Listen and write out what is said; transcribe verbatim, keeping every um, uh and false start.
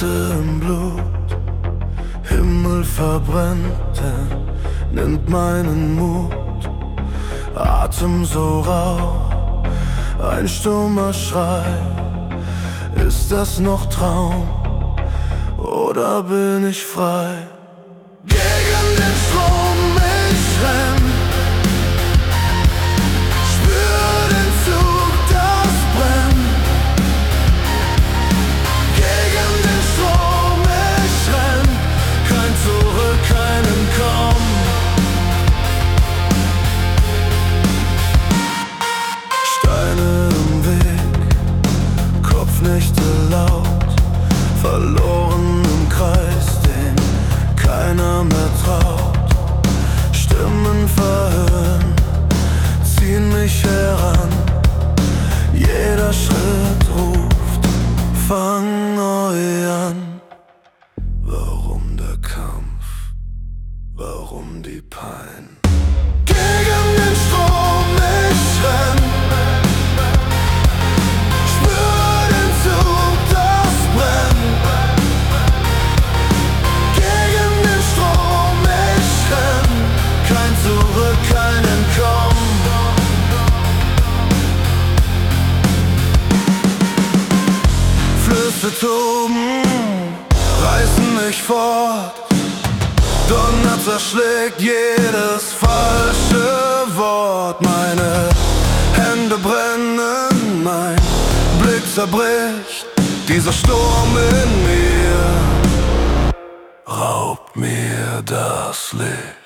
Kälte im Blut, Himmel verbrennt, er nimmt meinen Mut. Atem so rau, ein stummer Schrei. Ist das noch Traum oder bin ich frei? Gegen den Strom ich renn, spür den Zug, das brennt. Gegen den Strom ich renn, kein Zurück, kein Entkommen. Steine im Weg, Kopfnächte laut, verloren im Kreis, den keiner mehr traut. Stimmen verhören, ziehen mich heran. Jeder Schritt ruft, fang neu an. Warum der Kampf? Warum die Pein? Gegen den Strom ich renn, spür den Zug, das brennt. Gegen den Strom ich renn, kein Zurück, kein Entkommen. Flüsse toben, reißen mich fort. Donner zerschlägt jedes falsche Wort. Meine Hände brennen, mein Blick zerbricht. Dieser Sturm in mir raubt mir das Licht.